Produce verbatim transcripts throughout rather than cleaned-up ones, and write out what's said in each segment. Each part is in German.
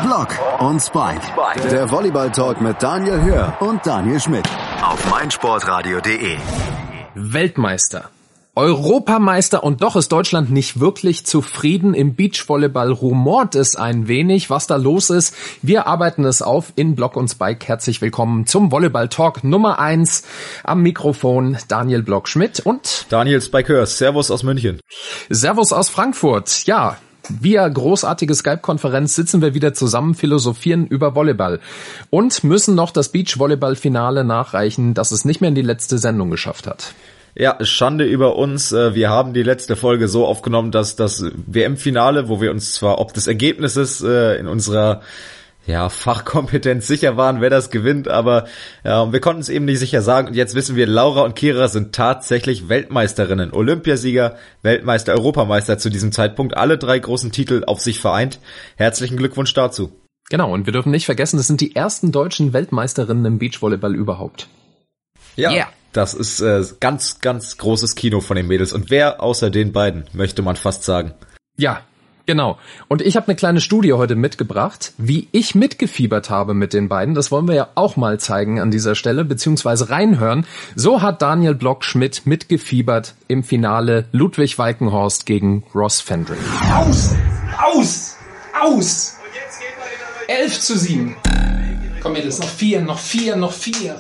Block und Spike. Der Volleyball-Talk mit Daniel Hör und Daniel Schmidt. Auf meinsportradio punkt de. Weltmeister, Europameister und doch ist Deutschland nicht wirklich zufrieden. Im Beachvolleyball rumort es ein wenig, was da los ist. Wir arbeiten es auf in Block und Spike. Herzlich willkommen zum Volleyball-Talk Nummer eins. Am Mikrofon Daniel Block-Schmidt und Daniel Spike Hörst. Servus aus München. Servus aus Frankfurt. Ja, via großartige Skype-Konferenz sitzen wir wieder zusammen, philosophieren über Volleyball und müssen noch das Beachvolleyball-Finale nachreichen, das es nicht mehr in die letzte Sendung geschafft hat. Ja, Schande über uns. Wir haben die letzte Folge so aufgenommen, dass das W M-Finale, wo wir uns zwar ob des Ergebnisses in unserer ja, Fachkompetenz sicher waren, wer das gewinnt, aber ja, wir konnten es eben nicht sicher sagen. Und jetzt wissen wir, Laura und Kira sind tatsächlich Weltmeisterinnen, Olympiasieger, Weltmeister, Europameister zu diesem Zeitpunkt, alle drei großen Titel auf sich vereint. Herzlichen Glückwunsch dazu. Genau, und wir dürfen nicht vergessen, das sind die ersten deutschen Weltmeisterinnen im Beachvolleyball überhaupt. Ja, yeah. Das ist äh, ganz, ganz großes Kino von den Mädels. Und wer außer den beiden, möchte man fast sagen. Ja, genau. Und ich habe eine kleine Studie heute mitgebracht, wie ich mitgefiebert habe mit den beiden. Das wollen wir ja auch mal zeigen an dieser Stelle, beziehungsweise reinhören. So hat Daniel Block-Schmidt mitgefiebert im Finale Ludwig Walkenhorst gegen Ross Fendrick. Aus! Aus! Aus! Elf zu sieben. Komm Mädels, noch vier, noch vier, noch vier.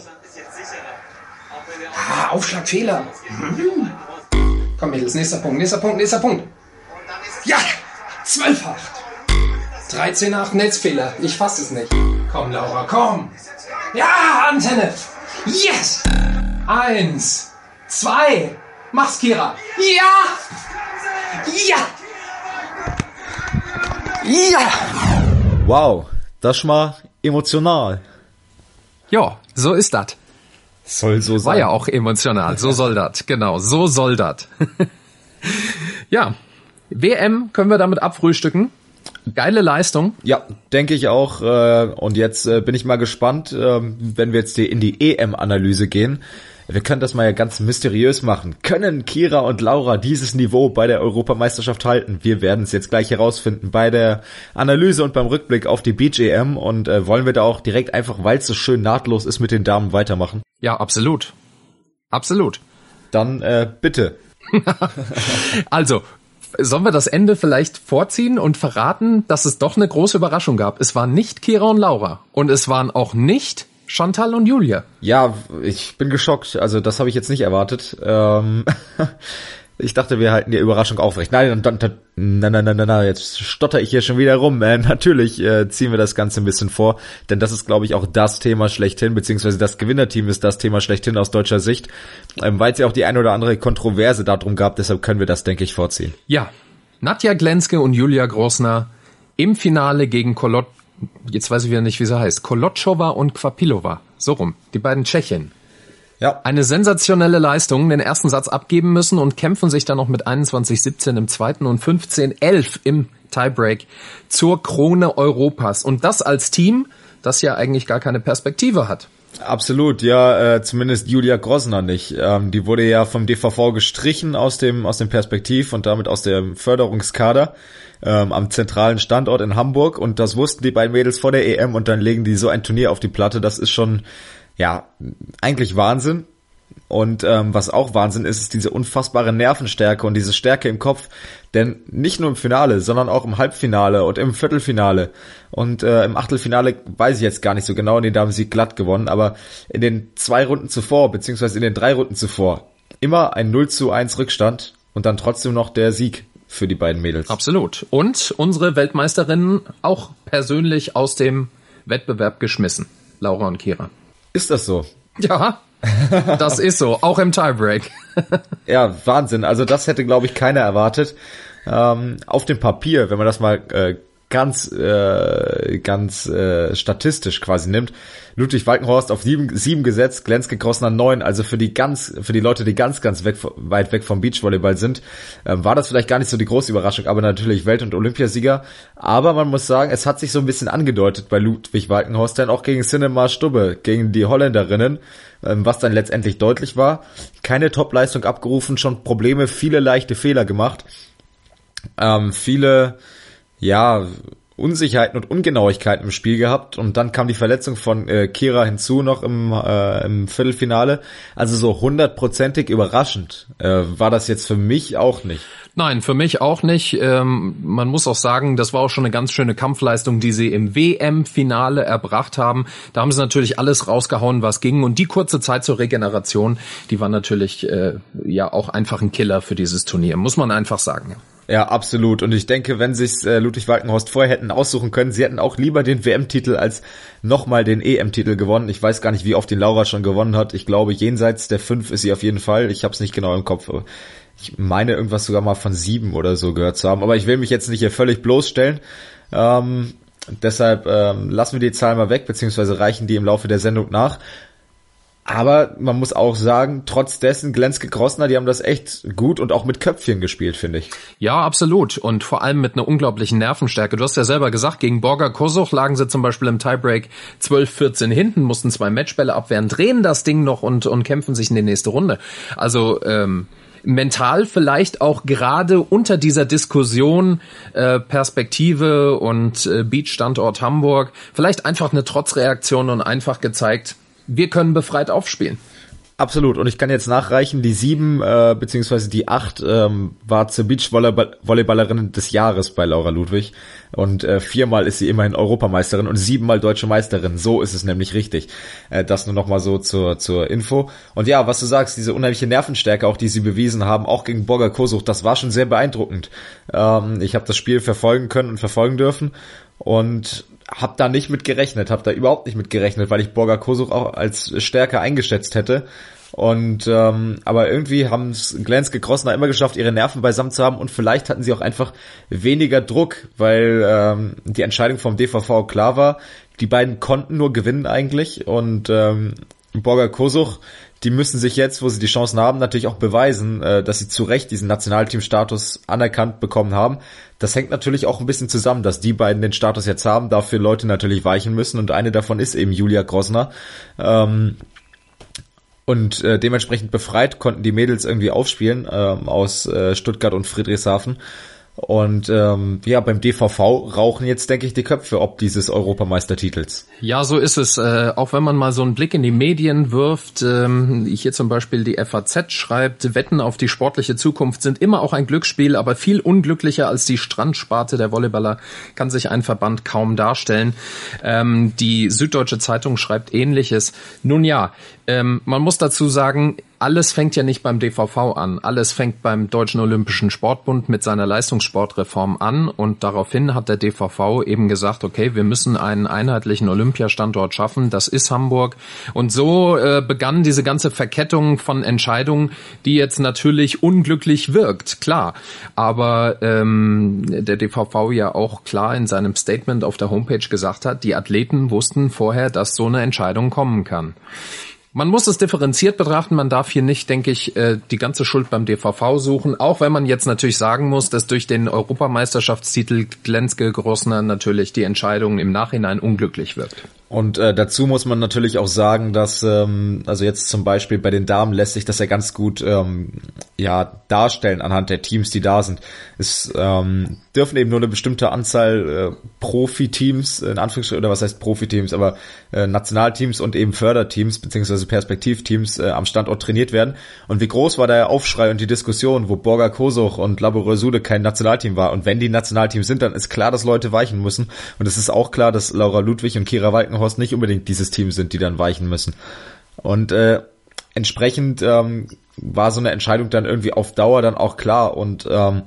Ah, Aufschlagfehler. Mhm. Komm Mädels, nächster Punkt, nächster Punkt, nächster Punkt. Ja! zwölf acht. dreizehn acht, Netzfehler. Ich fass es nicht. Komm, Laura, komm. Ja, Antenne. Yes. Eins. Zwei. Mach's, Kira. Ja. Ja. Ja. Wow, das ist mal emotional. Ja, so ist das. Soll so sein. War ja auch emotional. So soll das. Genau, so soll das. Ja. W M können wir damit abfrühstücken. Geile Leistung. Ja, denke ich auch. Und jetzt bin ich mal gespannt, wenn wir jetzt in die E M-Analyse gehen. Wir können das mal ja ganz mysteriös machen. Können Kira und Laura dieses Niveau bei der Europameisterschaft halten? Wir werden es jetzt gleich herausfinden bei der Analyse und beim Rückblick auf die Beach-E M. Und äh, wollen wir da auch direkt einfach, weil es so schön nahtlos ist, mit den Damen weitermachen? Ja, absolut. Absolut. Dann äh, bitte. Also, sollen wir das Ende vielleicht vorziehen und verraten, dass es doch eine große Überraschung gab? Es waren nicht Kira und Laura und es waren auch nicht Chantal und Julia. Ja, ich bin geschockt. Also das habe ich jetzt nicht erwartet. Ähm, ich dachte, wir halten die Überraschung aufrecht. Nein, dann, dann, nein, nein, nein, nein, jetzt stotter ich hier schon wieder rum. Äh, natürlich äh, ziehen wir das Ganze ein bisschen vor, denn das ist, glaube ich, auch das Thema schlechthin, beziehungsweise das Gewinnerteam ist das Thema schlechthin aus deutscher Sicht, ähm, weil es ja auch die ein oder andere Kontroverse darum gab. Deshalb können wir das, denke ich, vorziehen. Ja, Nadja Glenske und Julia Grosner im Finale gegen Kolot. Jetzt weiß ich wieder nicht, wie sie heißt. Kolotschova und Kvapilova. So rum. Die beiden Tschechen. Ja. Eine sensationelle Leistung. Den ersten Satz abgeben müssen und kämpfen sich dann noch mit einundzwanzig siebzehn im zweiten und fünfzehn elf im Tiebreak zur Krone Europas. Und das als Team, das ja eigentlich gar keine Perspektive hat. Absolut, ja, äh, zumindest Julia Grosner nicht. Ähm, die wurde ja vom D V V gestrichen aus dem aus dem Perspektiv und damit aus dem Förderungskader ähm, am zentralen Standort in Hamburg. Und das wussten die beiden Mädels vor der E M und dann legen die so ein Turnier auf die Platte. Das ist schon, ja, eigentlich Wahnsinn. Und ähm, was auch Wahnsinn ist, ist diese unfassbare Nervenstärke und diese Stärke im Kopf. Denn nicht nur im Finale, sondern auch im Halbfinale und im Viertelfinale. Und äh, im Achtelfinale weiß ich jetzt gar nicht so genau, nee, da haben sie glatt gewonnen. Aber in den zwei Runden zuvor, beziehungsweise in den drei Runden zuvor, immer ein null zu eins Rückstand und dann trotzdem noch der Sieg für die beiden Mädels. Absolut. Und unsere Weltmeisterinnen auch persönlich aus dem Wettbewerb geschmissen. Laura und Kira. Ist das so? Ja. Das ist so, auch im Tiebreak. Ja, Wahnsinn. Also das hätte, glaube ich, keiner erwartet. Ähm, auf dem Papier, wenn man das mal äh, ganz äh, ganz äh, statistisch quasi nimmt, Ludwig Walkenhorst auf sieben, sieben gesetzt, Glenske Grosner neun, also für die ganz für die Leute, die ganz ganz weg, weit weg vom Beachvolleyball sind, ähm, war das vielleicht gar nicht so die große Überraschung, aber natürlich Welt- und Olympiasieger. Aber man muss sagen, es hat sich so ein bisschen angedeutet bei Ludwig Walkenhorst, denn auch gegen Cinema Stubbe, gegen die Holländerinnen, ähm, was dann letztendlich deutlich war, keine Topleistung abgerufen, schon Probleme, viele leichte Fehler gemacht, ähm, viele ja Unsicherheiten und Ungenauigkeiten im Spiel gehabt und dann kam die Verletzung von äh, Kira hinzu noch im, äh, im Viertelfinale. Also so hundertprozentig überraschend äh, war das jetzt für mich auch nicht. Nein, für mich auch nicht. Ähm, man muss auch sagen, das war auch schon eine ganz schöne Kampfleistung, die sie im W M-Finale erbracht haben. Da haben sie natürlich alles rausgehauen, was ging. Und die kurze Zeit zur Regeneration, die war natürlich äh, ja auch einfach ein Killer für dieses Turnier, muss man einfach sagen. Ja, absolut. Und ich denke, wenn sich's äh, Ludwig Walkenhorst vorher hätten aussuchen können, sie hätten auch lieber den W M-Titel als nochmal den E M-Titel gewonnen. Ich weiß gar nicht, wie oft den Laura schon gewonnen hat. Ich glaube, jenseits der fünf ist sie auf jeden Fall. Ich habe es nicht genau im Kopf. Ich meine, irgendwas sogar mal von sieben oder so gehört zu haben. Aber ich will mich jetzt nicht hier völlig bloßstellen. Ähm, deshalb ähm, lassen wir die Zahlen mal weg, beziehungsweise reichen die im Laufe der Sendung nach. Aber man muss auch sagen, trotz dessen, Glenske Grosner, die haben das echt gut und auch mit Köpfchen gespielt, finde ich. Ja, absolut. Und vor allem mit einer unglaublichen Nervenstärke. Du hast ja selber gesagt, gegen Borga Kosuch lagen sie zum Beispiel im Tiebreak zwölf vierzehn hinten, mussten zwei Matchbälle abwehren, drehen das Ding noch und, und kämpfen sich in die nächste Runde. Also ähm, mental vielleicht auch gerade unter dieser Diskussion äh, Perspektive und äh, Beach-Standort Hamburg vielleicht einfach eine Trotzreaktion und einfach gezeigt, wir können befreit aufspielen. Absolut. Und ich kann jetzt nachreichen, die sieben äh, beziehungsweise die acht ähm, war zur Beachvolleyballerin des Jahres bei Laura Ludwig. Und äh, viermal ist sie immerhin Europameisterin und siebenmal deutsche Meisterin. So ist es nämlich richtig. Äh, das nur nochmal so zur zur Info. Und ja, was du sagst, diese unheimliche Nervenstärke, auch die sie bewiesen haben, auch gegen Borga Kosuch, das war schon sehr beeindruckend. Ähm, ich habe das Spiel verfolgen können und verfolgen dürfen. Und hab da nicht mit gerechnet, hab da überhaupt nicht mit gerechnet, weil ich Borga Kosuch auch als stärker eingeschätzt hätte. Und ähm, aber irgendwie haben es Glenske Grosner immer geschafft, ihre Nerven beisammen zu haben und vielleicht hatten sie auch einfach weniger Druck, weil ähm, die Entscheidung vom D V V klar war. Die beiden konnten nur gewinnen eigentlich und ähm, Borga Kosuch, die müssen sich jetzt, wo sie die Chancen haben, natürlich auch beweisen, äh, dass sie zu Recht diesen Nationalteamstatus anerkannt bekommen haben. Das hängt natürlich auch ein bisschen zusammen, dass die beiden den Status jetzt haben, dafür Leute natürlich weichen müssen und eine davon ist eben Julia Grosner. Ähm, und äh, dementsprechend befreit konnten die Mädels irgendwie aufspielen ähm, aus äh, Stuttgart und Friedrichshafen. Und ähm, ja, beim D V V rauchen jetzt, denke ich, die Köpfe ob dieses Europameistertitels. Ja, so ist es. Äh, auch wenn man mal so einen Blick in die Medien wirft, ähm, hier zum Beispiel die F A Z schreibt, Wetten auf die sportliche Zukunft sind immer auch ein Glücksspiel, aber viel unglücklicher als die Strandsparte der Volleyballer kann sich ein Verband kaum darstellen. Ähm, die Süddeutsche Zeitung schreibt Ähnliches. Nun ja, ähm, man muss dazu sagen, alles fängt ja nicht beim D V V an. Alles fängt beim Deutschen Olympischen Sportbund mit seiner Leistungssportreform an und daraufhin hat der D V V eben gesagt, okay, wir müssen einen einheitlichen Olympiastandort schaffen, das ist Hamburg. Und so äh, begann diese ganze Verkettung von Entscheidungen, die jetzt natürlich unglücklich wirkt, klar. Aber ähm, der D V V ja auch klar in seinem Statement auf der Homepage gesagt hat, die Athleten wussten vorher, dass so eine Entscheidung kommen kann. Man muss es differenziert betrachten, man darf hier nicht, denke ich, die ganze Schuld beim D V V suchen, auch wenn man jetzt natürlich sagen muss, dass durch den Europameisterschaftstitel Glenske Grosner natürlich die Entscheidung im Nachhinein unglücklich wirkt. Und äh, dazu muss man natürlich auch sagen, dass, ähm, also jetzt zum Beispiel bei den Damen lässt sich das ja ganz gut ähm, ja darstellen anhand der Teams, die da sind. Es ähm, dürfen eben nur eine bestimmte Anzahl äh, Profiteams, in Anführungsstrichen, oder was heißt Profiteams, aber äh, Nationalteams und eben Förderteams beziehungsweise Perspektivteams äh, am Standort trainiert werden. Und wie groß war der Aufschrei und die Diskussion, wo Borga Kosuch und Laboureux Sude kein Nationalteam war. Und wenn die Nationalteams sind, dann ist klar, dass Leute weichen müssen. Und es ist auch klar, dass Laura Ludwig und Kira Walkenhorst nicht unbedingt dieses Team sind, die dann weichen müssen. Und äh, entsprechend ähm, war so eine Entscheidung dann irgendwie auf Dauer dann auch klar. Und ähm,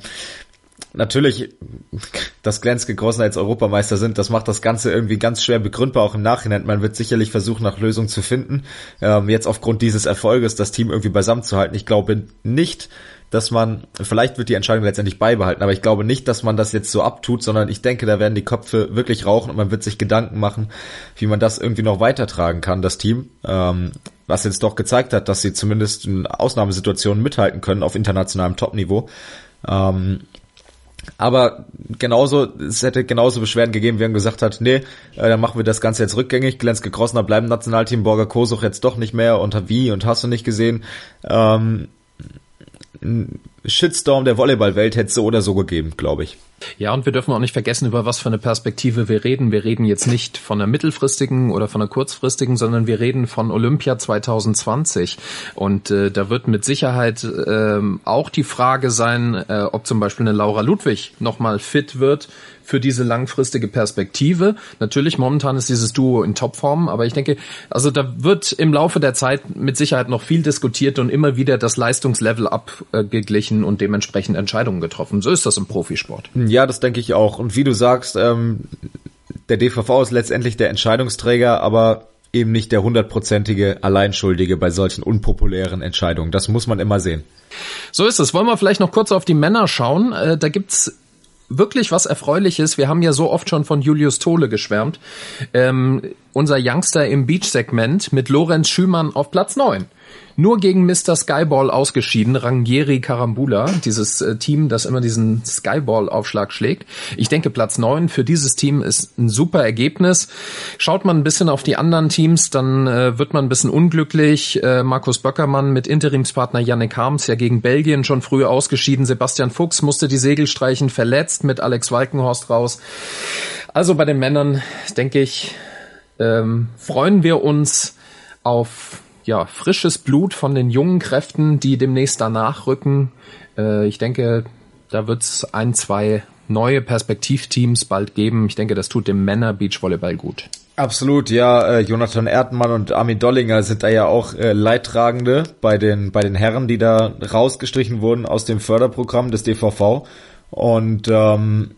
natürlich, dass Glenske Grosner jetzt Europameister sind, das macht das Ganze irgendwie ganz schwer begründbar, auch im Nachhinein. Man wird sicherlich versuchen, nach Lösungen zu finden, ähm, jetzt aufgrund dieses Erfolges das Team irgendwie beisammen zu halten. Ich glaube nicht, dass man, vielleicht wird die Entscheidung letztendlich beibehalten, aber ich glaube nicht, dass man das jetzt so abtut, sondern ich denke, da werden die Köpfe wirklich rauchen und man wird sich Gedanken machen, wie man das irgendwie noch weitertragen kann, das Team, ähm, was jetzt doch gezeigt hat, dass sie zumindest in Ausnahmesituationen mithalten können auf internationalem Topniveau. Ähm, aber genauso, es hätte genauso Beschwerden gegeben, wie man gesagt hat, nee, äh, dann machen wir das Ganze jetzt rückgängig, Glenske Grosner bleiben Nationalteam, Borga Kosuch jetzt doch nicht mehr und wie und hast du nicht gesehen, ähm, Shitstorm der Volleyball-Welt hätte es so oder so gegeben, glaube ich. Ja, und wir dürfen auch nicht vergessen, über was für eine Perspektive wir reden. Wir reden jetzt nicht von einer mittelfristigen oder von einer kurzfristigen, sondern wir reden von Olympia zwanzig zwanzig. Und äh, da wird mit Sicherheit äh, auch die Frage sein, äh, ob zum Beispiel eine Laura Ludwig nochmal fit wird für diese langfristige Perspektive. Natürlich, momentan ist dieses Duo in Topform, aber ich denke, also da wird im Laufe der Zeit mit Sicherheit noch viel diskutiert und immer wieder das Leistungslevel abgeglichen und dementsprechend Entscheidungen getroffen. So ist das im Profisport. Ja, das denke ich auch. Und wie du sagst, ähm, der D V V ist letztendlich der Entscheidungsträger, aber eben nicht der hundertprozentige Alleinschuldige bei solchen unpopulären Entscheidungen. Das muss man immer sehen. So ist es. Wollen wir vielleicht noch kurz auf die Männer schauen? Äh, da gibt's wirklich was Erfreuliches. Wir haben ja so oft schon von Julius Tole geschwärmt. Ähm, unser Youngster im Beach-Segment mit Lorenz Schümann auf Platz neun. Nur gegen Mister Skyball ausgeschieden, Rangieri Karambula, dieses äh, Team, das immer diesen Skyball-Aufschlag schlägt. Ich denke, Platz neun für dieses Team ist ein super Ergebnis. Schaut man ein bisschen auf die anderen Teams, dann äh, wird man ein bisschen unglücklich. Äh, Markus Böckermann mit Interimspartner Yannick Harms, ja gegen Belgien schon früh ausgeschieden. Sebastian Fuchs musste die Segel streichen, verletzt, mit Alex Walkenhorst raus. Also bei den Männern, denke ich, ähm, freuen wir uns auf ja, frisches Blut von den jungen Kräften, die demnächst danach rücken. Äh, ich denke, da wird es ein, zwei neue Perspektivteams bald geben. Ich denke, das tut dem Männer-Beachvolleyball gut. Absolut, ja. Äh, Jonathan Erdmann und Armin Dollinger sind da ja auch äh, Leidtragende bei den bei den Herren, die da rausgestrichen wurden aus dem Förderprogramm des D V V. Und ähm,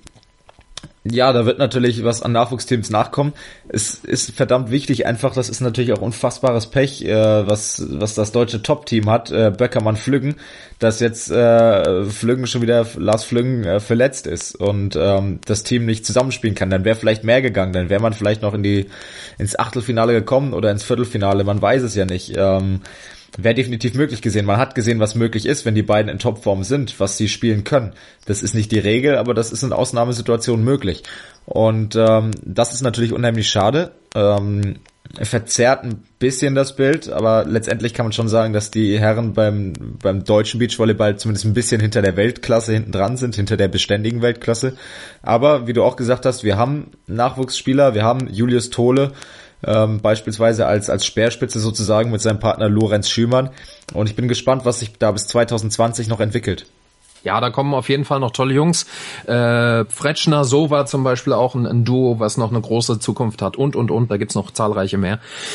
ja, da wird natürlich was an Nachwuchsteams nachkommen. Es ist verdammt wichtig einfach, das ist natürlich auch unfassbares Pech, äh, was was das deutsche Top-Team hat, äh, Böckermann Flüggen, dass jetzt äh, Flüggen schon wieder, Lars Flüggen äh, verletzt ist und ähm, das Team nicht zusammenspielen kann. Dann wäre vielleicht mehr gegangen, dann wäre man vielleicht noch in die ins Achtelfinale gekommen oder ins Viertelfinale, man weiß es ja nicht. Ähm, Wäre definitiv möglich gesehen. Man hat gesehen, was möglich ist, wenn die beiden in Topform sind, was sie spielen können. Das ist nicht die Regel, aber das ist in Ausnahmesituationen möglich. Und ähm, das ist natürlich unheimlich schade. Ähm, verzerrt ein bisschen das Bild, aber letztendlich kann man schon sagen, dass die Herren beim beim deutschen Beachvolleyball zumindest ein bisschen hinter der Weltklasse hinten dran sind, hinter der beständigen Weltklasse. Aber wie du auch gesagt hast, wir haben Nachwuchsspieler, wir haben Julius Tole, Ähm, beispielsweise als als Speerspitze sozusagen mit seinem Partner Lorenz Schümann. Und ich bin gespannt, was sich da bis zwanzig zwanzig noch entwickelt. Ja, da kommen auf jeden Fall noch tolle Jungs. Äh, Fretschner, Sova zum Beispiel auch ein, ein Duo, was noch eine große Zukunft hat und, und, und. Da gibt's noch zahlreiche mehr.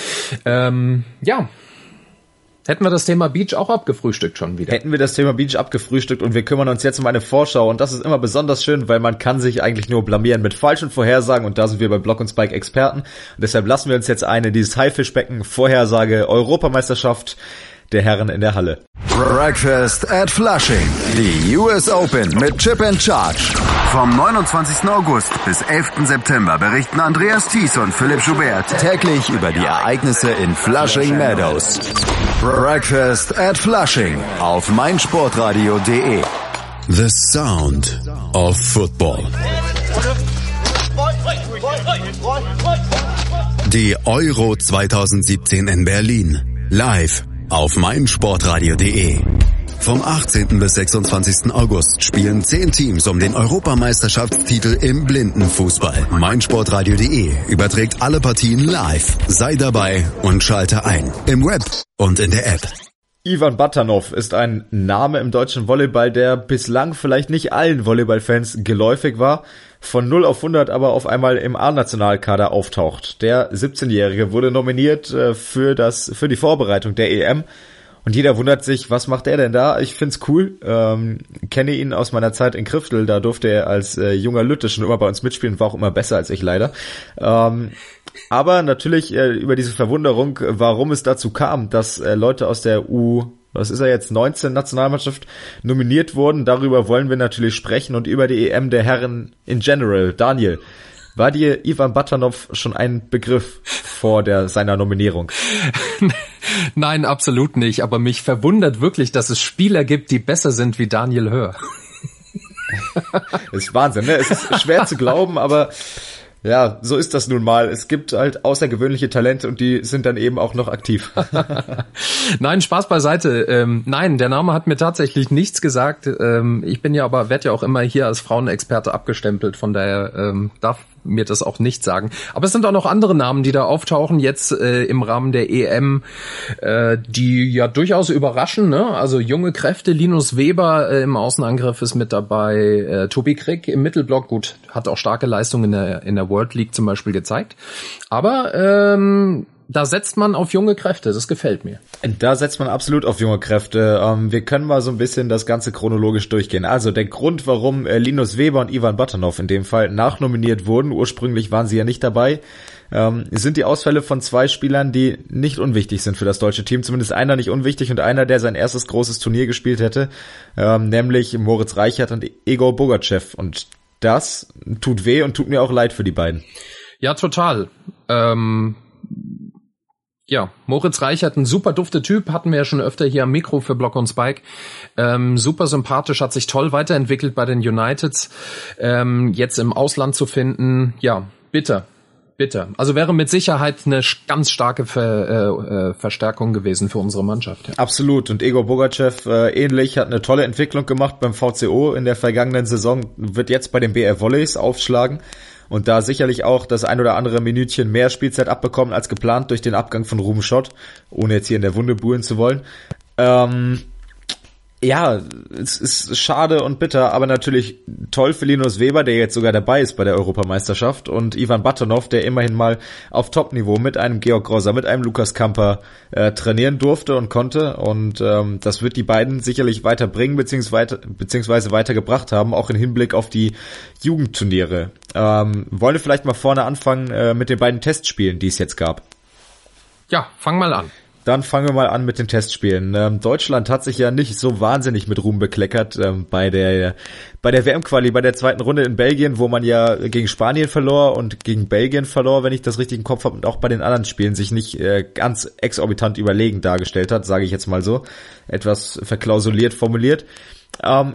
Ähm, ja. Hätten wir das Thema Beach auch abgefrühstückt schon wieder. Hätten wir das Thema Beach abgefrühstückt und wir kümmern uns jetzt um eine Vorschau und das ist immer besonders schön, weil man kann sich eigentlich nur blamieren mit falschen Vorhersagen und da sind wir bei Block und Spike Experten und deshalb lassen wir uns jetzt eine dieses Haifischbecken Vorhersage Europameisterschaft der Herren in der Halle. Breakfast at Flushing. Die U S Open mit Chip and Charge. Vom neunundzwanzigsten August bis elften September berichten Andreas Thies und Philipp Joubert täglich über die Ereignisse in Flushing Meadows. Breakfast at Flushing auf meinsportradio punkt de. The Sound of Football. Die Euro zwanzig siebzehn in Berlin. Live auf meinsportradio punkt de. Vom achtzehnten bis sechsundzwanzigsten August spielen zehn Teams um den Europameisterschaftstitel im Blindenfußball. meinsportradio punkt de überträgt alle Partien live. Sei dabei und schalte ein. Im Web und in der App. Ivan Batanov ist ein Name im deutschen Volleyball, der bislang vielleicht nicht allen Volleyballfans geläufig war, von null auf hundert aber auf einmal im A-Nationalkader auftaucht. Der siebzehnjährige wurde nominiert äh, für das für die Vorbereitung der E M. Und jeder wundert sich, was macht er denn da? Ich find's cool, ähm, kenne ihn aus meiner Zeit in Kriftel, da durfte er als äh, junger Lütte schon immer bei uns mitspielen, war auch immer besser als ich leider. Ähm, aber natürlich äh, über diese Verwunderung, warum es dazu kam, dass äh, Leute aus der U, was ist er jetzt, neunzehn Nationalmannschaft nominiert wurden, darüber wollen wir natürlich sprechen und über die E M der Herren in general. Daniel, war dir Ivan Batanov schon ein Begriff vor der seiner Nominierung? Nein, absolut nicht. Aber mich verwundert wirklich, dass es Spieler gibt, die besser sind wie Daniel Hör. Das ist Wahnsinn, ne? Es ist schwer zu glauben, aber Ja, so ist das nun mal. Es gibt halt außergewöhnliche Talente und die sind dann eben auch noch aktiv. Nein, Spaß beiseite. Ähm, nein, der Name hat mir tatsächlich nichts gesagt. Ähm, ich bin ja aber, werde ja auch immer hier als Frauenexperte abgestempelt, von daher ähm, darf mir das auch nicht sagen. Aber es sind auch noch andere Namen, die da auftauchen jetzt äh, im Rahmen der E M, äh, die ja durchaus überraschen, ne? Also junge Kräfte, Linus Weber äh, im Außenangriff ist mit dabei, äh, Tobi Krick im Mittelblock, gut, hat auch starke Leistungen in der, in der World League zum Beispiel gezeigt. Aber ähm, da setzt man auf junge Kräfte, das gefällt mir. Da setzt man absolut auf junge Kräfte. Ähm, wir können mal so ein bisschen das Ganze chronologisch durchgehen. Also der Grund, warum äh, Linus Weber und Ivan Batanov in dem Fall nachnominiert wurden, ursprünglich waren sie ja nicht dabei, ähm, sind die Ausfälle von zwei Spielern, die nicht unwichtig sind für das deutsche Team. Zumindest einer nicht unwichtig und einer, der sein erstes großes Turnier gespielt hätte, ähm, nämlich Moritz Reichert und Egor Bogachev. Und das tut weh und tut mir auch leid für die beiden. Ja, total. Ähm Ja, Moritz Reichert, ein super dufter Typ, hatten wir ja schon öfter hier am Mikro für Block und Spike. Ähm, super sympathisch, hat sich toll weiterentwickelt bei den Uniteds. Ähm, jetzt im Ausland zu finden, ja, bitter, bitter. Also wäre mit Sicherheit eine ganz starke Ver, äh, äh, Verstärkung gewesen für unsere Mannschaft. Ja. Absolut. Und Egor Bogachev äh, ähnlich, hat eine tolle Entwicklung gemacht beim V C O in der vergangenen Saison, wird jetzt bei den B R Volleys aufschlagen. Und da sicherlich auch das ein oder andere Minütchen mehr Spielzeit abbekommen als geplant durch den Abgang von Ruben Schott, ohne jetzt hier in der Wunde buhlen zu wollen. Ähm, ja, es ist schade und bitter, aber natürlich toll für Linus Weber, der jetzt sogar dabei ist bei der Europameisterschaft, und Ivan Batanov, der immerhin mal auf Top-Niveau mit einem Georg Grosser, mit einem Lukas Kamper äh, trainieren durfte und konnte, und ähm, das wird die beiden sicherlich weiterbringen, beziehungsweise, beziehungsweise weitergebracht haben, auch im Hinblick auf die Jugendturniere. Ähm, wollen wir vielleicht mal vorne anfangen äh, mit den beiden Testspielen, die es jetzt gab? Ja, fang mal an. Dann fangen wir mal an mit den Testspielen. Ähm, Deutschland hat sich ja nicht so wahnsinnig mit Ruhm bekleckert ähm, bei der bei der W M-Quali, bei der zweiten Runde in Belgien, wo man ja gegen Spanien verlor und gegen Belgien verlor, wenn ich das richtig im Kopf habe, und auch bei den anderen Spielen sich nicht äh, ganz exorbitant überlegen dargestellt hat, sage ich jetzt mal so, etwas verklausuliert formuliert. Ähm,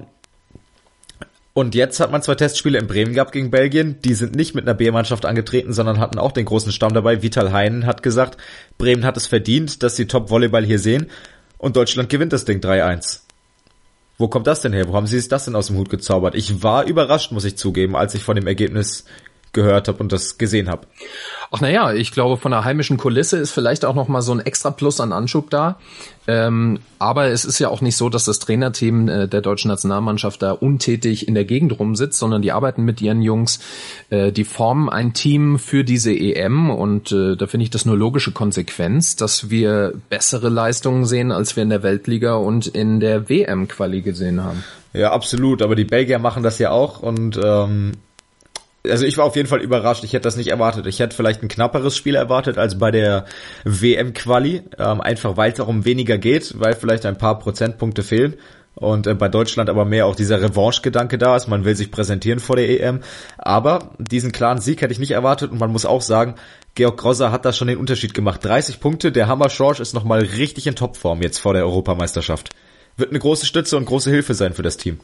Und jetzt hat man zwei Testspiele in Bremen gehabt gegen Belgien. Die sind nicht mit einer B-Mannschaft angetreten, sondern hatten auch den großen Stamm dabei. Vital Heinen hat gesagt, Bremen hat es verdient, dass sie Top-Volleyball hier sehen. Und Deutschland gewinnt das Ding drei eins. Wo kommt das denn her? Wo haben sie sich das denn aus dem Hut gezaubert? Ich war überrascht, muss ich zugeben, als ich von dem Ergebnis gehört habe und das gesehen habe. Ach naja, ich glaube, von der heimischen Kulisse ist vielleicht auch noch mal so ein extra Plus an Anschub da. Ähm, aber es ist ja auch nicht so, dass das Trainerteam äh, der deutschen Nationalmannschaft da untätig in der Gegend rumsitzt, sondern die arbeiten mit ihren Jungs, äh, die formen ein Team für diese E M, und äh, da finde ich das nur logische Konsequenz, dass wir bessere Leistungen sehen, als wir in der Weltliga und in der W M-Quali gesehen haben. Ja, absolut, aber die Belgier machen das ja auch, und ähm also ich war auf jeden Fall überrascht, ich hätte das nicht erwartet. Ich hätte vielleicht ein knapperes Spiel erwartet als bei der W M-Quali, ähm, einfach weil es darum weniger geht, weil vielleicht ein paar Prozentpunkte fehlen und äh, bei Deutschland aber mehr auch dieser Revanche-Gedanke da ist, man will sich präsentieren vor der E M, aber diesen klaren Sieg hätte ich nicht erwartet, und man muss auch sagen, Georg Grosser hat da schon den Unterschied gemacht. dreißig Punkte, der Hammer Schorsch ist nochmal richtig in Topform jetzt vor der Europameisterschaft. Wird eine große Stütze und große Hilfe sein für das Team.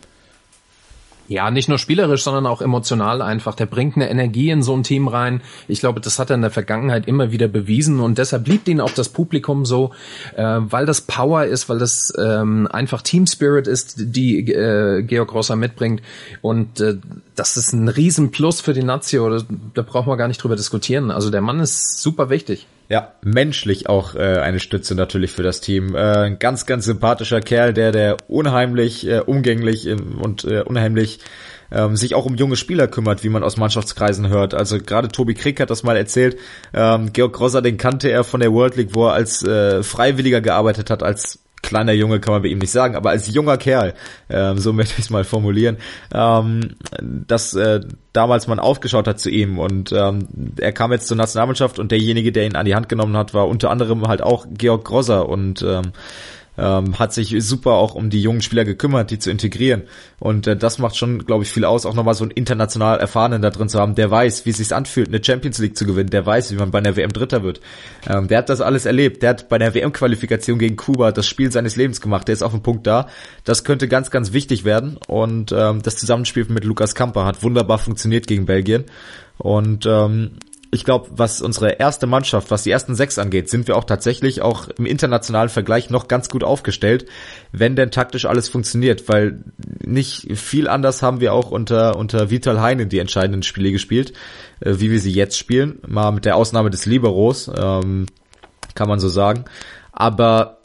Ja, nicht nur spielerisch, sondern auch emotional einfach. Der bringt eine Energie in so ein Team rein. Ich glaube, das hat er in der Vergangenheit immer wieder bewiesen, und deshalb liebt ihn auch das Publikum so, äh, weil das Power ist, weil das ähm, einfach Team Spirit ist, die äh, Georg Grosser mitbringt, und äh, das ist ein Riesenplus für die Nazio. Da, da brauchen wir gar nicht drüber diskutieren. Also der Mann ist super wichtig. Ja, menschlich auch äh, eine Stütze natürlich für das Team. Äh, ein ganz, ganz sympathischer Kerl, der der unheimlich äh, umgänglich äh, und äh, unheimlich ähm, sich auch um junge Spieler kümmert, wie man aus Mannschaftskreisen hört. Also gerade Tobi Krick hat das mal erzählt. Ähm, Georg Grosser, den kannte er von der World League, wo er als äh, Freiwilliger gearbeitet hat, als kleiner Junge kann man bei ihm nicht sagen, aber als junger Kerl, ähm, so möchte ich es mal formulieren, ähm, dass äh, damals man aufgeschaut hat zu ihm, und ähm, er kam jetzt zur Nationalmannschaft, und derjenige, der ihn an die Hand genommen hat, war unter anderem halt auch Georg Grosser, und ähm, ähm, hat sich super auch um die jungen Spieler gekümmert, die zu integrieren. Und äh, das macht schon, glaube ich, viel aus, auch nochmal so einen international Erfahrenen da drin zu haben, der weiß, wie es sich anfühlt, eine Champions League zu gewinnen, der weiß, wie man bei einer W M Dritter wird. Ähm, der hat das alles erlebt, der hat bei der W M-Qualifikation gegen Kuba das Spiel seines Lebens gemacht, der ist auf dem Punkt da. Das könnte ganz, ganz wichtig werden. Und ähm, das Zusammenspiel mit Lukas Kamper hat wunderbar funktioniert gegen Belgien. Und ähm, ich glaube, was unsere erste Mannschaft, was die ersten sechs angeht, sind wir auch tatsächlich auch im internationalen Vergleich noch ganz gut aufgestellt, wenn denn taktisch alles funktioniert, weil nicht viel anders haben wir auch unter unter Vital Heinen die entscheidenden Spiele gespielt, äh, wie wir sie jetzt spielen, mal mit der Ausnahme des Liberos, ähm, kann man so sagen. Aber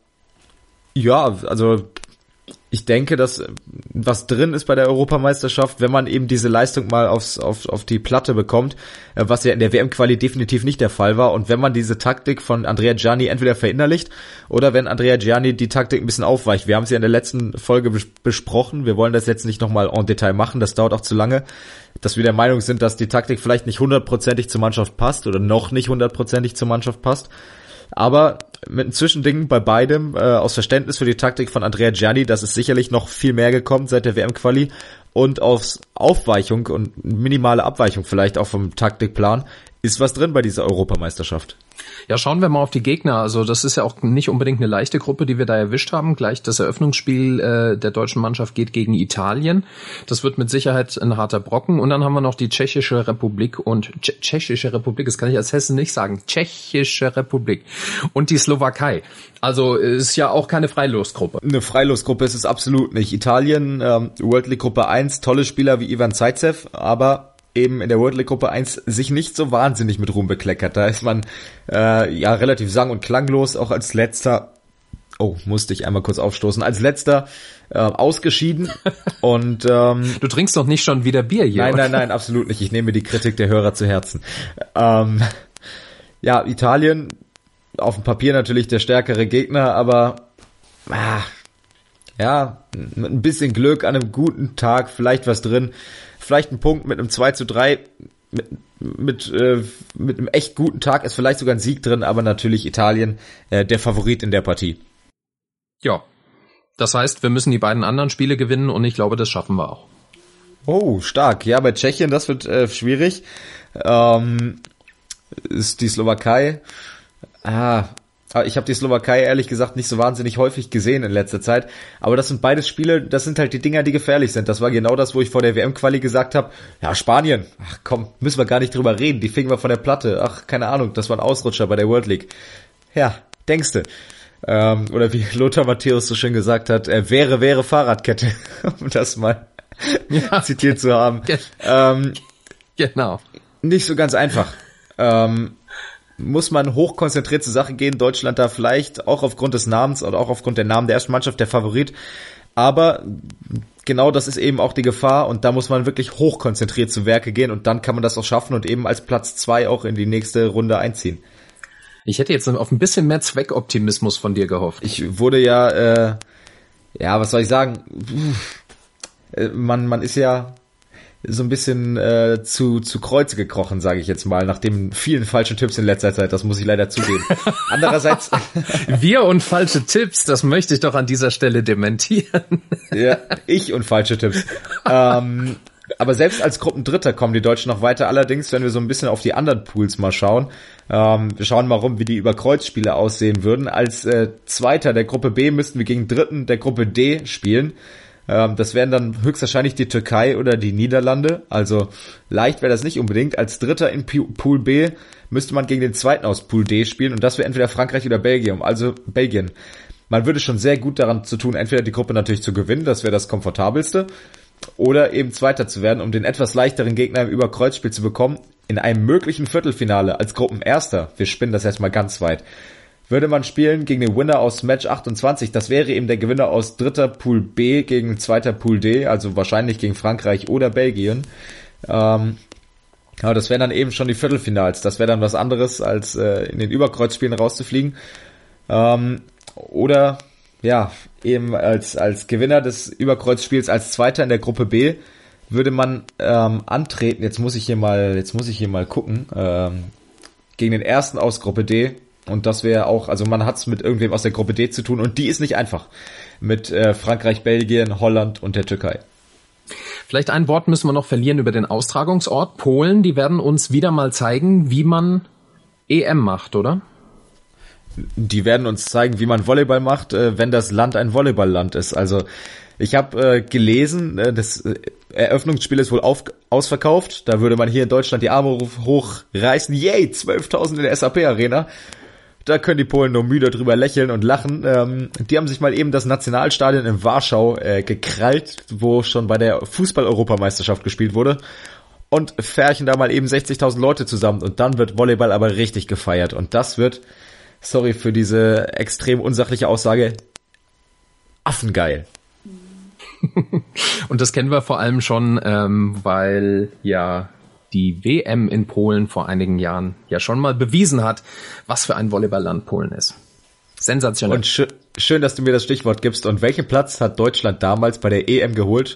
ja, also ich denke, dass was drin ist bei der Europameisterschaft, wenn man eben diese Leistung mal aufs, auf, auf die Platte bekommt, was ja in der W M-Quali definitiv nicht der Fall war, und wenn man diese Taktik von Andrea Gianni entweder verinnerlicht oder wenn Andrea Gianni die Taktik ein bisschen aufweicht. Wir haben es ja in der letzten Folge bes- besprochen, wir wollen das jetzt nicht nochmal en Detail machen, das dauert auch zu lange, dass wir der Meinung sind, dass die Taktik vielleicht nicht hundertprozentig zur Mannschaft passt oder noch nicht hundertprozentig zur Mannschaft passt. Aber mit einem Zwischending bei beidem, äh, aus Verständnis für die Taktik von Andrea Gianni, das ist sicherlich noch viel mehr gekommen seit der W M-Quali, und aus Aufweichung und minimale Abweichung vielleicht auch vom Taktikplan ist was drin bei dieser Europameisterschaft. Ja, schauen wir mal auf die Gegner. Also das ist ja auch nicht unbedingt eine leichte Gruppe, die wir da erwischt haben. Gleich das Eröffnungsspiel äh, der deutschen Mannschaft geht gegen Italien. Das wird mit Sicherheit ein harter Brocken. Und dann haben wir noch die Tschechische Republik und Tsch- Tschechische Republik, das kann ich als Hessen nicht sagen. Tschechische Republik und die Slowakei. Also ist ja auch keine Freilosgruppe. Eine Freilosgruppe ist es absolut nicht. Italien, ähm, World League Gruppe eins, tolle Spieler wie Ivan Zaitsev, aber eben in der World League Gruppe eins sich nicht so wahnsinnig mit Ruhm bekleckert. Da ist man äh, ja relativ sang- und klanglos, auch als letzter, oh, musste ich einmal kurz aufstoßen, als letzter äh, ausgeschieden. Und ähm, du trinkst doch nicht schon wieder Bier hier? Nein, oder? nein, nein, absolut nicht. Ich nehme die Kritik der Hörer zu Herzen. Ähm, ja, Italien, auf dem Papier natürlich der stärkere Gegner, aber ah, ja, mit ein bisschen Glück an einem guten Tag, vielleicht was drin. Vielleicht ein Punkt mit einem zwei zu drei, mit, mit, äh, mit einem echt guten Tag ist vielleicht sogar ein Sieg drin, aber natürlich Italien äh, der Favorit in der Partie. Ja, das heißt, wir müssen die beiden anderen Spiele gewinnen und ich glaube, das schaffen wir auch. Oh, stark. Ja, bei Tschechien, das wird äh, schwierig. Ähm, ist die Slowakei. Ah, ich habe die Slowakei ehrlich gesagt nicht so wahnsinnig häufig gesehen in letzter Zeit, aber das sind beides Spiele, das sind halt die Dinger, die gefährlich sind. Das war genau das, wo ich vor der W M-Quali gesagt habe, ja, Spanien, ach komm, müssen wir gar nicht drüber reden, die fingen wir von der Platte, ach, keine Ahnung, das war ein Ausrutscher bei der World League. Ja, denkste. Ähm, oder wie Lothar Matthäus so schön gesagt hat, äh, wäre, wäre Fahrradkette, um das mal ja. zitiert zu haben. Ähm, genau. Nicht so ganz einfach. Ähm, muss man hochkonzentriert zur Sache gehen. Deutschland da vielleicht auch aufgrund des Namens oder auch aufgrund der Namen der ersten Mannschaft der Favorit. Aber genau das ist eben auch die Gefahr und da muss man wirklich hochkonzentriert zu Werke gehen und dann kann man das auch schaffen und eben als Platz zwei auch in die nächste Runde einziehen. Ich hätte jetzt auf ein bisschen mehr Zweckoptimismus von dir gehofft. Ich wurde ja, äh, ja, was soll ich sagen? Man, man ist ja so ein bisschen äh, zu zu Kreuze gekrochen, sage ich jetzt mal, nach den vielen falschen Tipps in letzter Zeit, das muss ich leider zugeben. Andererseits wir und falsche Tipps, das möchte ich doch an dieser Stelle dementieren. Ja, ich und falsche Tipps. ähm, aber selbst als Gruppendritter kommen die Deutschen noch weiter. Allerdings, wenn wir so ein bisschen auf die anderen Pools mal schauen, ähm, wir schauen mal rum, wie die Überkreuzspiele aussehen würden. Als äh, Zweiter der Gruppe B müssten wir gegen Dritten der Gruppe D spielen. Das wären dann höchstwahrscheinlich die Türkei oder die Niederlande. Also leicht wäre das nicht unbedingt. Als Dritter in Pool B müsste man gegen den Zweiten aus Pool D spielen. Und das wäre entweder Frankreich oder Belgien. Also Belgien. Man würde schon sehr gut daran zu tun, entweder die Gruppe natürlich zu gewinnen, das wäre das Komfortabelste, oder eben Zweiter zu werden, um den etwas leichteren Gegner im Überkreuzspiel zu bekommen. In einem möglichen Viertelfinale als Gruppenerster, wir spinnen das erstmal ganz weit, würde man spielen gegen den Winner aus Match achtundzwanzig. Das wäre eben der Gewinner aus dritter Pool B gegen zweiter Pool D, also wahrscheinlich gegen Frankreich oder Belgien. Ähm, aber das wären dann eben schon die Viertelfinals. Das wäre dann was anderes, als äh, in den Überkreuzspielen rauszufliegen. Ähm, oder ja, eben als als Gewinner des Überkreuzspiels als Zweiter in der Gruppe B würde man ähm, antreten. Jetzt muss ich hier mal, jetzt muss ich hier mal gucken. Ähm, gegen den Ersten aus Gruppe D. Und das wäre auch, also man hat es mit irgendwem aus der Gruppe D zu tun und die ist nicht einfach. Mit äh, Frankreich, Belgien, Holland und der Türkei. Vielleicht ein Wort müssen wir noch verlieren über den Austragungsort. Polen, die werden uns wieder mal zeigen, wie man E M macht, oder? Die werden uns zeigen, wie man Volleyball macht, äh, wenn das Land ein Volleyballland ist. Also ich habe äh, gelesen, äh, das äh, Eröffnungsspiel ist wohl auf, ausverkauft. Da würde man hier in Deutschland die Arme hochreißen. Yay, zwölftausend in der S A P-Arena. Da können die Polen nur müde drüber lächeln und lachen. Ähm, die haben sich mal eben das Nationalstadion in Warschau äh, gekrallt, wo schon bei der Fußball-Europameisterschaft gespielt wurde. Und färchen da mal eben sechzigtausend Leute zusammen. Und dann wird Volleyball aber richtig gefeiert. Und das wird, sorry für diese extrem unsachliche Aussage, affengeil. Und das kennen wir vor allem schon, ähm, weil ja die W M in Polen vor einigen Jahren ja schon mal bewiesen hat, was für ein Volleyballland Polen ist. Sensationell. Und sch- schön, dass du mir das Stichwort gibst. Und welchen Platz hat Deutschland damals bei der E M geholt?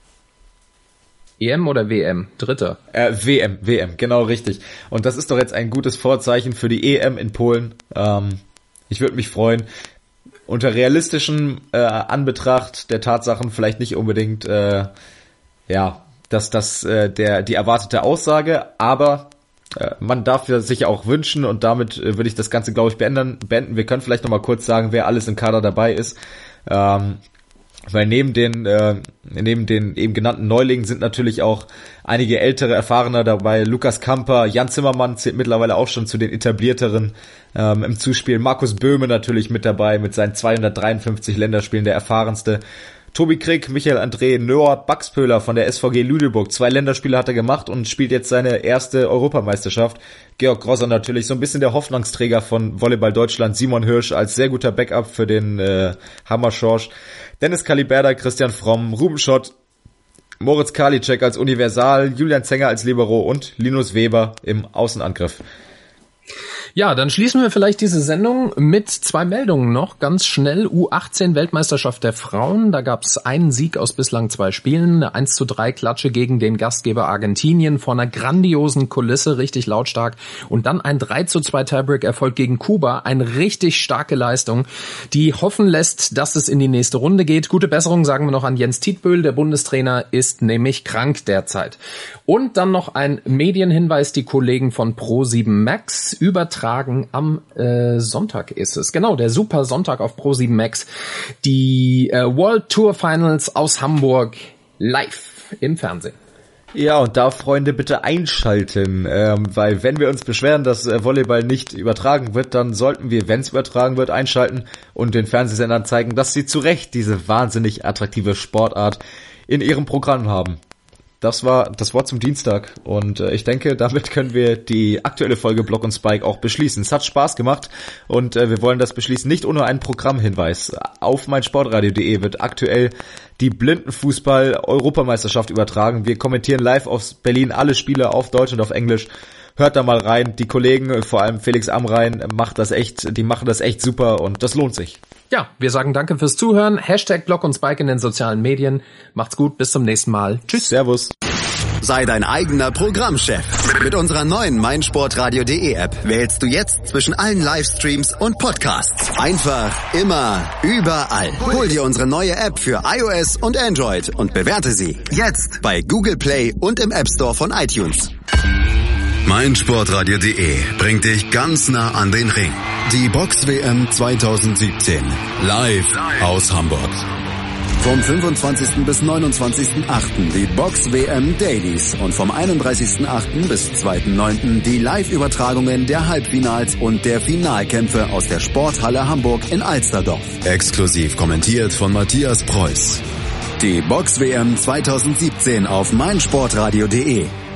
E M oder W M? Dritter. Äh, W M, W M, genau richtig. Und das ist doch jetzt ein gutes Vorzeichen für die E M in Polen. Ähm, ich würde mich freuen. Unter realistischem äh, Anbetracht der Tatsachen vielleicht nicht unbedingt, äh, ja, dass das äh, der die erwartete Aussage, aber äh, man darf ja sich auch wünschen und damit äh, würde ich das Ganze, glaube ich, beenden. beenden. Wir können vielleicht noch mal kurz sagen, wer alles im Kader dabei ist, ähm, weil neben den äh, neben den eben genannten Neulingen sind natürlich auch einige ältere Erfahrener dabei. Lukas Kamper, Jan Zimmermann zählt mittlerweile auch schon zu den etablierteren ähm, im Zuspiel. Markus Böhme natürlich mit dabei mit seinen zweihundertdreiundfünfzig Länderspielen, der erfahrenste. Tobi Krieg, Michael André, Noah Baxpöhler von der S V G Lüneburg. Zwei Länderspiele hat er gemacht und spielt jetzt seine erste Europameisterschaft. Georg Grosser natürlich so ein bisschen der Hoffnungsträger von Volleyball Deutschland. Simon Hirsch als sehr guter Backup für den äh, Hammer Schorsch. Dennis Kaliberda, Christian Fromm, Ruben Schott, Moritz Karliczek als Universal, Julian Zenger als Libero und Linus Weber im Außenangriff. Ja, dann schließen wir vielleicht diese Sendung mit zwei Meldungen noch. Ganz schnell U achtzehn Weltmeisterschaft der Frauen. Da gab es einen Sieg aus bislang zwei Spielen. Eine eins zu drei Klatsche gegen den Gastgeber Argentinien vor einer grandiosen Kulisse, richtig lautstark. Und dann ein drei zu zwei Tiebreak-Erfolg gegen Kuba. Eine richtig starke Leistung, die hoffen lässt, dass es in die nächste Runde geht. Gute Besserung sagen wir noch an Jens Tietböhl. Der Bundestrainer ist nämlich krank derzeit. Und dann noch ein Medienhinweis. Die Kollegen von Pro sieben Max übertragen am äh, Sonntag ist es. Genau, der Super Sonntag auf Pro sieben Max. Die äh, World Tour Finals aus Hamburg live im Fernsehen. Ja, und da, Freunde, bitte einschalten, ähm, weil wenn wir uns beschweren, dass äh, Volleyball nicht übertragen wird, dann sollten wir, wenn es übertragen wird, einschalten und den Fernsehsendern zeigen, dass sie zu Recht diese wahnsinnig attraktive Sportart in ihrem Programm haben. Das war das Wort zum Dienstag und äh, ich denke, damit können wir die aktuelle Folge Block und Spike auch beschließen. Es hat Spaß gemacht und äh, wir wollen das beschließen nicht ohne einen Programmhinweis. Auf meinsportradio punkt de wird aktuell die Blindenfußball-Europameisterschaft übertragen. Wir kommentieren live aus Berlin alle Spiele auf Deutsch und auf Englisch. Hört da mal rein. Die Kollegen, vor allem Felix Amrain, macht das echt, die machen das echt super und das lohnt sich. Ja, wir sagen danke fürs Zuhören. Hashtag Block und Spike in den sozialen Medien. Macht's gut, bis zum nächsten Mal. Tschüss. Servus. Sei dein eigener Programmchef. Mit unserer neuen meinsportradio punkt de App wählst du jetzt zwischen allen Livestreams und Podcasts. Einfach, immer, überall. Hol dir unsere neue App für iOS und Android und bewerte sie jetzt bei Google Play und im App Store von iTunes. meinsportradio punkt de bringt dich ganz nah an den Ring. Die Box-W M zwanzig siebzehn. Live aus Hamburg. Vom fünfundzwanzigsten bis neunundzwanzigsten achten die Box-W M Dailies und vom einunddreißigsten achten bis zweiten neunten die Live-Übertragungen der Halbfinals und der Finalkämpfe aus der Sporthalle Hamburg in Alsterdorf. Exklusiv kommentiert von Matthias Preuß. Die Box-W M zwanzig siebzehn auf meinsportradio punkt de.